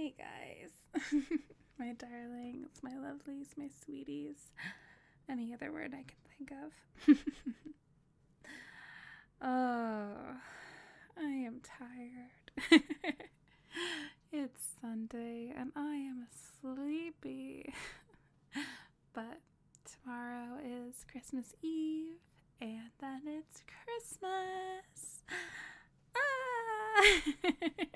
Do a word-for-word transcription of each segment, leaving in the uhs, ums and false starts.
Hey guys, my darlings, my lovelies, my sweeties, any other word I can think of. Oh, I am tired. It's Sunday and I am sleepy. But tomorrow is Christmas Eve and then it's Christmas. Ah!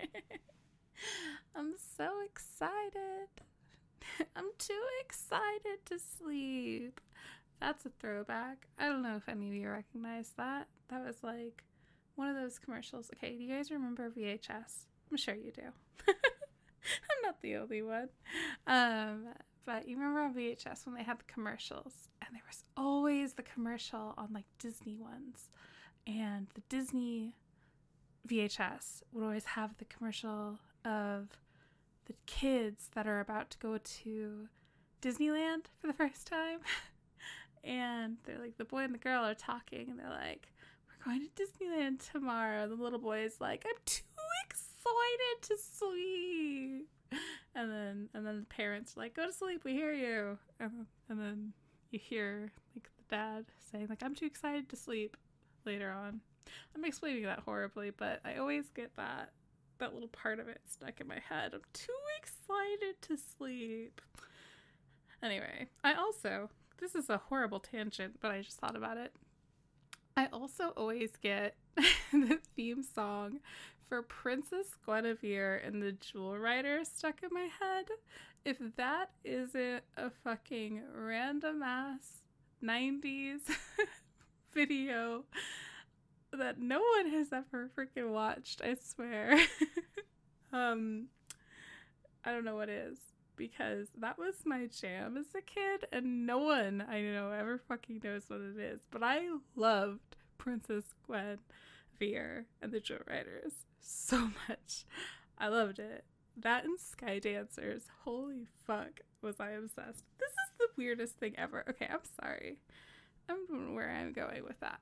I'm so excited. I'm too excited to sleep. That's a throwback. I don't know if any of you recognize that. That was like one of those commercials. Okay, do you guys remember V H S? I'm sure you do. I'm not the only one. Um, but you remember on V H S when they had the commercials, and there was always the commercial on like Disney ones, and the Disney V H S would always have the commercial of the kids that are about to go to Disneyland for the first time. And they're like, the boy and the girl are talking, and they're like, we're going to Disneyland tomorrow. And the little boy is like, I'm too excited to sleep. And then and then the parents are like, go to sleep, we hear you. And, and then you hear like the dad saying like, I'm too excited to sleep later on. I'm explaining that horribly, but I always get that that little part of it stuck in my head. I'm too excited to sleep. Anyway, I also, this is a horrible tangent, but I just thought about it. I also always get the theme song for Princess Guinevere and the Jewel Rider stuck in my head. If that isn't a fucking random ass nineties video that no one has ever freaking watched, I swear. um, I don't know what is, because that was my jam as a kid, and no one I know ever fucking knows what it is. But I loved Princess Guinevere and the Jewel Riders so much. I loved it. That and Sky Dancers. Holy fuck, was I obsessed. This is the weirdest thing ever. Okay, I'm sorry. I don't know where I'm going with that.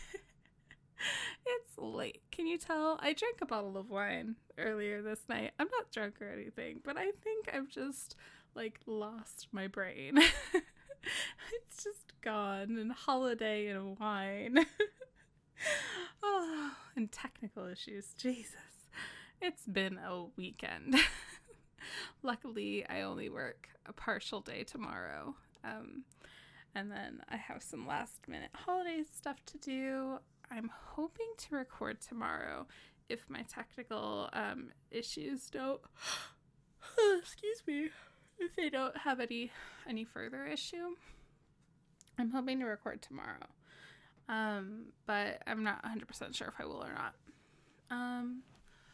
It's late. Can you tell? I drank a bottle of wine earlier this night. I'm not drunk or anything, but I think I've just, like, lost my brain. It's just gone. And holiday and wine. Oh, and technical issues. Jesus. It's been a weekend. Luckily, I only work a partial day tomorrow. Um, and then I have some last minute holiday stuff to do. I'm hoping to record tomorrow if my technical um, issues don't, excuse me, if they don't have any any further issue. I'm hoping to record tomorrow, um, but I'm not one hundred percent sure if I will or not. Um,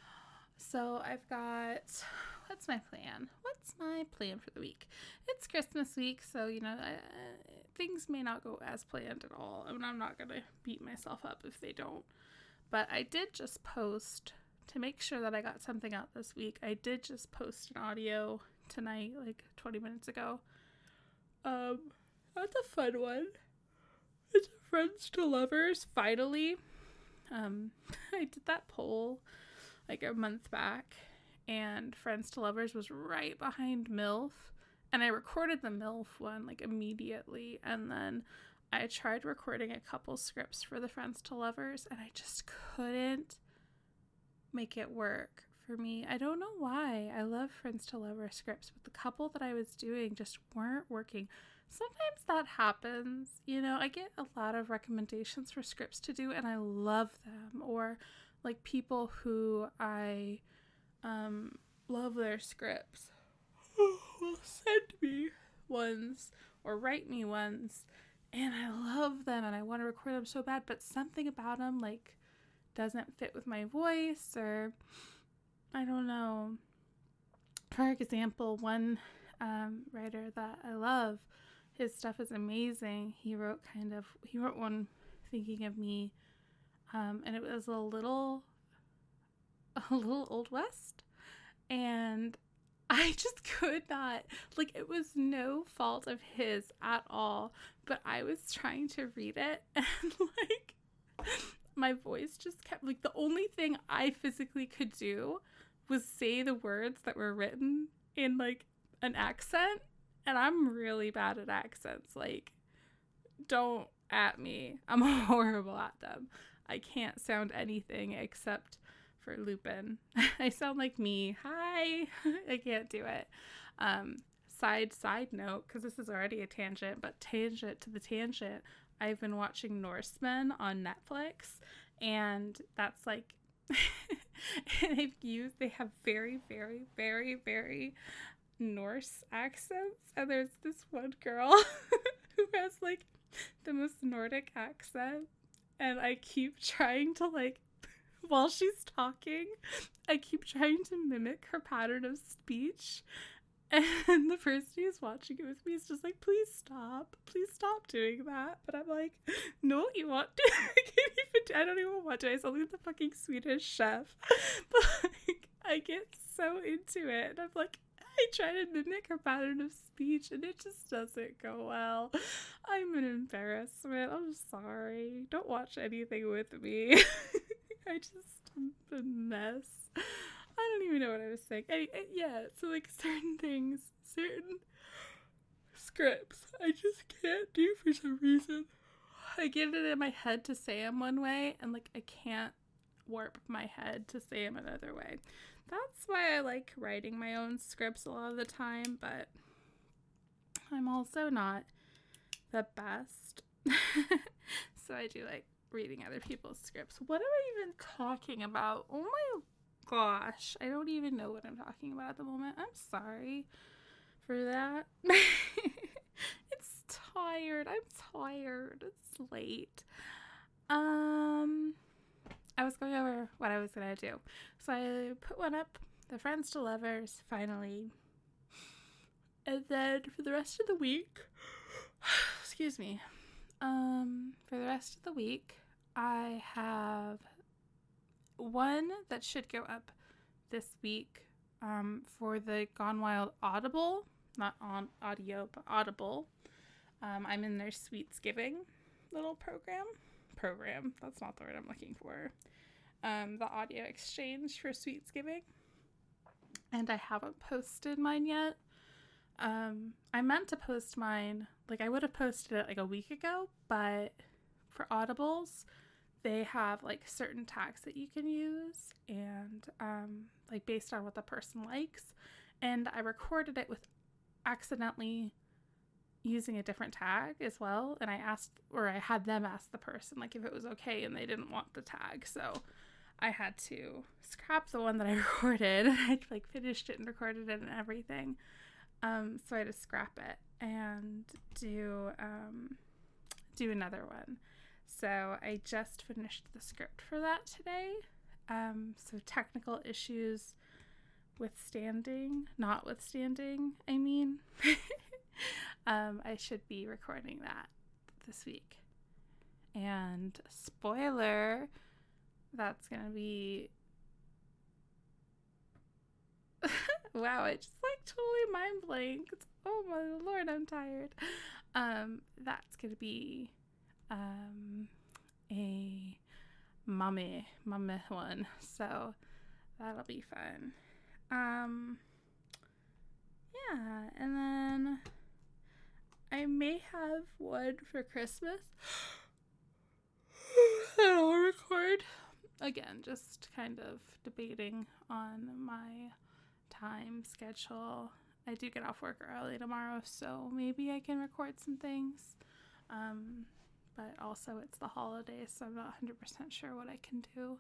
so I've got, what's my plan? What's my plan for the week? It's Christmas week, so, you know, I, things may not go as planned at all. I mean, I'm not going to beat myself up if they don't. But I did just post, to make sure that I got something out this week, I did just post an audio tonight, like twenty minutes ago. Um, that's a fun one. It's Friends to Lovers, finally. Um, I did that poll like a month back, and Friends to Lovers was right behind MILF. And I recorded the MILF one, like, immediately. And then I tried recording a couple scripts for the Friends to Lovers, and I just couldn't make it work for me. I don't know why. I love Friends to Lovers scripts, but the couple that I was doing just weren't working. Sometimes that happens. You know, I get a lot of recommendations for scripts to do, and I love them. Or, like, people who I um, love their scripts will send me ones or write me ones, and I love them and I want to record them so bad, but something about them like doesn't fit with my voice, or I don't know. For example, one um, writer that I love, his stuff is amazing. He wrote kind of he wrote one, Thinking of Me, um, and it was a little a little Old West, and I just could not, like, it was no fault of his at all, but I was trying to read it, and, like, my voice just kept, like, the only thing I physically could do was say the words that were written in like an accent, and I'm really bad at accents. Like, don't at me. I'm horrible at them. I can't sound anything except for Lupin. I sound like me. Hi. I can't do it. Um, side side note, because this is already a tangent, but tangent to the tangent. I've been watching Norsemen on Netflix, and that's like they've used they have very, very, very, very Norse accents, and there's this one girl who has like the most Nordic accent, and I keep trying to like while she's talking I keep trying to mimic her pattern of speech, and the person who's watching it with me is just like, please stop please stop doing that, but I'm like, no, you want to. I can't even do, I don't even want to. I sound like the fucking Swedish chef, but like I get so into it, and I'm like, I try to mimic her pattern of speech, and it just doesn't go well. I'm an embarrassment. I'm sorry. Don't watch anything with me. I just am a mess. I don't even know what I was saying. I, I, yeah, so like certain things, certain scripts, I just can't do for some reason. I get it in my head to say them one way, and like I can't warp my head to say them another way. That's why I like writing my own scripts a lot of the time, but I'm also not the best. So I do like reading other people's scripts. What am I even talking about? Oh my gosh. I don't even know what I'm talking about at the moment. I'm sorry for that. It's tired. I'm tired. It's late. Um... I was going over what I was going to do. So I put one up, The Friends to Lovers, finally. And then for the rest of the week, excuse me, um, for the rest of the week, I have one that should go up this week um, for the Gone Wild Audible, not on audio, but Audible. Um, I'm in their Sweetsgiving little program. program. That's not the word I'm looking for. Um, the audio exchange for Sweetsgiving. And I haven't posted mine yet. Um, I meant to post mine, like I would have posted it like a week ago, but for Audibles, they have like certain tags that you can use, and um, like based on what the person likes. And I recorded it with accidentally using a different tag as well, and I asked, or I had them ask the person like if it was okay, and they didn't want the tag, so I had to scrap the one that I recorded. I like finished it and recorded it and everything, um so I had to scrap it and do um do another one. So I just finished the script for that today. Um so technical issues withstanding notwithstanding I mean Um, I should be recording that this week. And spoiler, that's gonna be wow, I just like totally mind blanked. Oh my lord, I'm tired. Um, that's gonna be um a mummy mummy one. So that'll be fun. Um yeah, and then I may have one for Christmas that I'll record. Again, just kind of debating on my time schedule. I do get off work early tomorrow, so maybe I can record some things. Um, but also it's the holidays, so I'm not one hundred percent sure what I can do.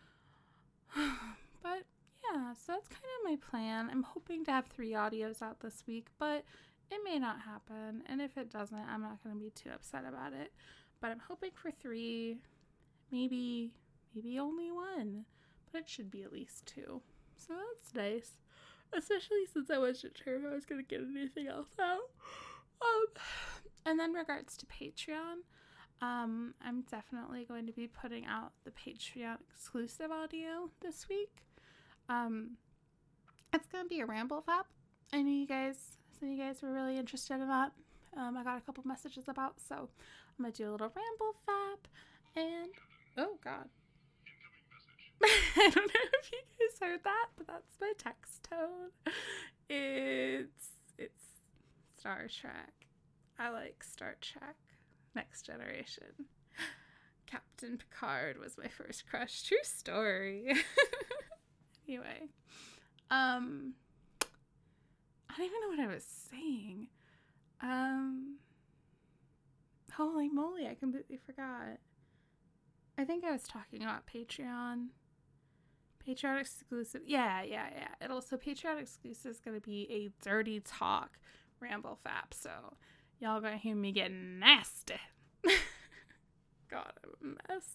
But yeah, so that's kind of my plan. I'm hoping to have three audios out this week, but it may not happen, and if it doesn't, I'm not going to be too upset about it. But I'm hoping for three, maybe, maybe only one, but it should be at least two. So that's nice, especially since I wasn't sure if I was going to get anything else out. Um, and then regards to Patreon, um, I'm definitely going to be putting out the Patreon exclusive audio this week. Um, it's going to be a ramble fap. I know you guys, some of you guys were really interested in that. Um, I got a couple messages about, so I'm going to do a little ramble fap, and, oh god. I don't know if you guys heard that, but That's my text tone. It's it's Star Trek. I like Star Trek. Next Generation. Captain Picard was my first crush. True story. Anyway. Um I don't even know what I was saying. Um Holy moly, I completely forgot. I think I was talking about Patreon. Patreon exclusive. Yeah, yeah, yeah. It also Patreon exclusive is going to be a dirty talk ramble fap. So y'all going to hear me get nasty. God, I'm a mess.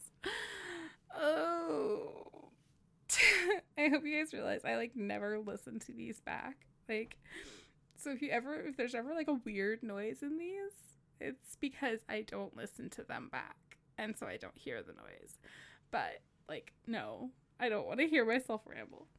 Oh. I hope you guys realize I like never listen to these back. Like, so if you ever, if there's ever like a weird noise in these, it's because I don't listen to them back. And so I don't hear the noise. But, like, no, I don't want to hear myself ramble.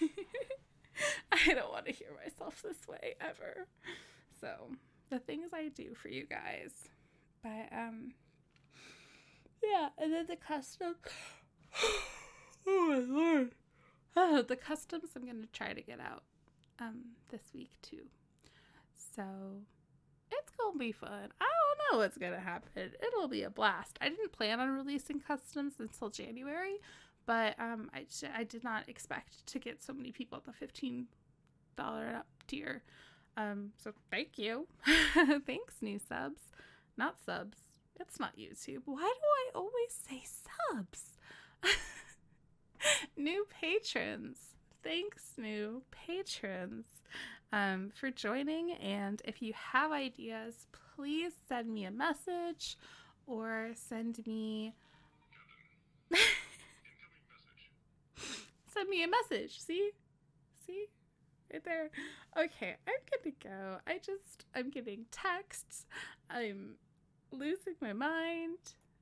I don't want to hear myself this way ever. So, the things I do for you guys. But, um, yeah, and then the custom. Oh, my Lord. Oh, the customs I'm going to try to get out, um, this week, too. So, it's gonna be fun. I don't know what's gonna happen. It'll be a blast. I didn't plan on releasing customs until January, but um, I, I did not expect to get so many people at the fifteen dollars and up tier. Um, so thank you. Thanks, new subs. Not subs. It's not YouTube. Why do I always say subs? New patrons. Thanks, new patrons. Um, for joining, and if you have ideas, please send me a message or send me send me a message. See? See? Right there. Okay, I'm gonna go. I just, I'm getting texts. I'm losing my mind.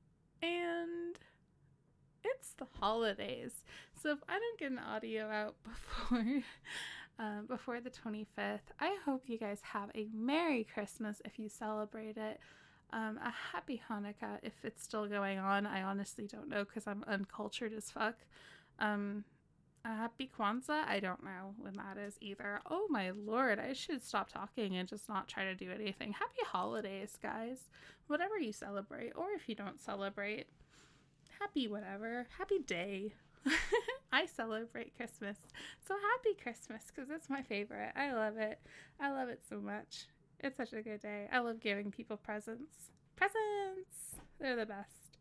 And it's the holidays. So if I don't get an audio out before Um, before the twenty-fifth, I hope you guys have a Merry Christmas if you celebrate it, um, a Happy Hanukkah if it's still going on. I honestly don't know because I'm uncultured as fuck. Um, a Happy Kwanzaa, I don't know when that is either. Oh my Lord, I should stop talking and just not try to do anything. Happy holidays, guys. Whatever you celebrate, or if you don't celebrate, happy whatever. Happy day. I celebrate Christmas, so happy Christmas because it's my favorite. I love it. I love it so much. It's such a good day. I love giving people presents. Presents! They're the best.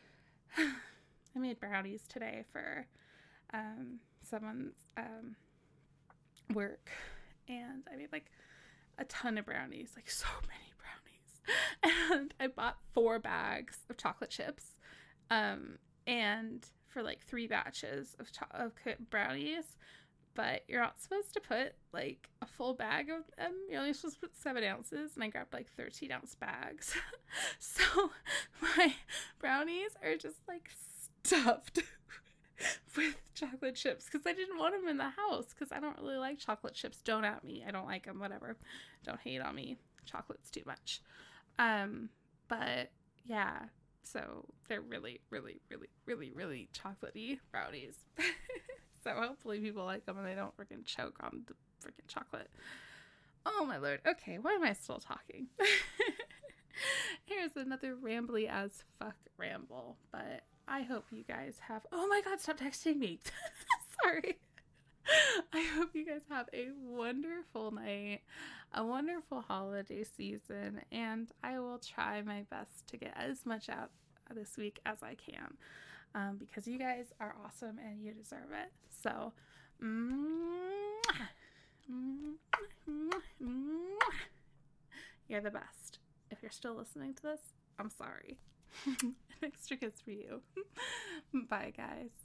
I made brownies today for um, someone's um, work, and I made like a ton of brownies, like so many brownies, and I bought four bags of chocolate chips, um, and for like three batches of, cho- of brownies, but you're not supposed to put like a full bag of them. You're only supposed to put seven ounces, and I grabbed like thirteen ounce bags. So my brownies are just like stuffed with chocolate chips because I didn't want them in the house because I don't really like chocolate chips. Don't at me. I don't like them. Whatever. Don't hate on me. Chocolate's too much. Um, but yeah. So they're really, really, really, really, really chocolatey brownies. So hopefully people like them and they don't freaking choke on the freaking chocolate. Oh my Lord. Okay, why am I still talking? Here's another rambly as fuck ramble. But I hope you guys have... Oh my God, stop texting me. Sorry. I hope you guys have a wonderful night, a wonderful holiday season, and I will try my best to get as much out this week as I can, um, because you guys are awesome and you deserve it. So, you're the best. If you're still listening to this, I'm sorry. An extra kiss for you. Bye, guys.